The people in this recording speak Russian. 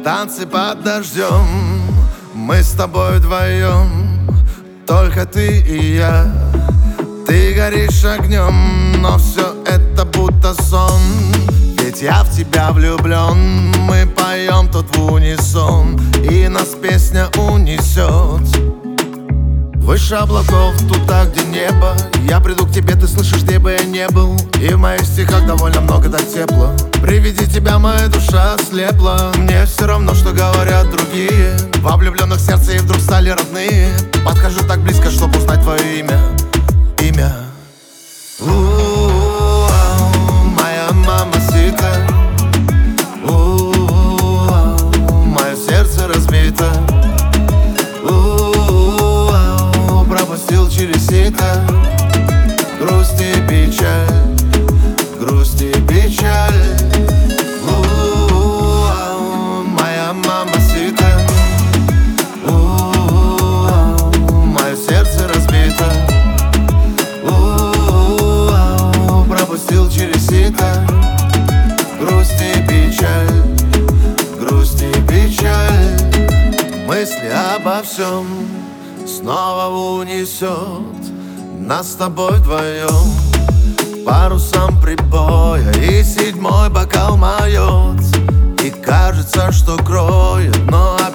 Танцы под дождем, мы с тобой вдвоем, только ты и я. Ты горишь огнем, но все это будто сон. Ведь я в тебя влюблен. Мы поем тут в унисон, и нас песня унесет выше облаков, туда, где небо. Я приду к тебе, ты слышишь, где бы я не был. И в моих стихах довольно много, так тепло. При виде тебя моя душа ослепла. Мне все равно, что говорят другие. Во влюбленных сердце и вдруг стали родные. Подхожу так близко, чтобы узнать твое имя. Имя. Моя мамасита. Мое сердце разбито. Пропустил через сито. Грусть и печаль, грусть и печаль. Моя мамасита. Мое сердце разбито. Пропустил через сито. Грусть и печаль, грусть и печаль. Мысли обо всем снова унесет нас с тобой вдвоем парусом прибоя, и седьмой бокал моет. И кажется, что кроет, но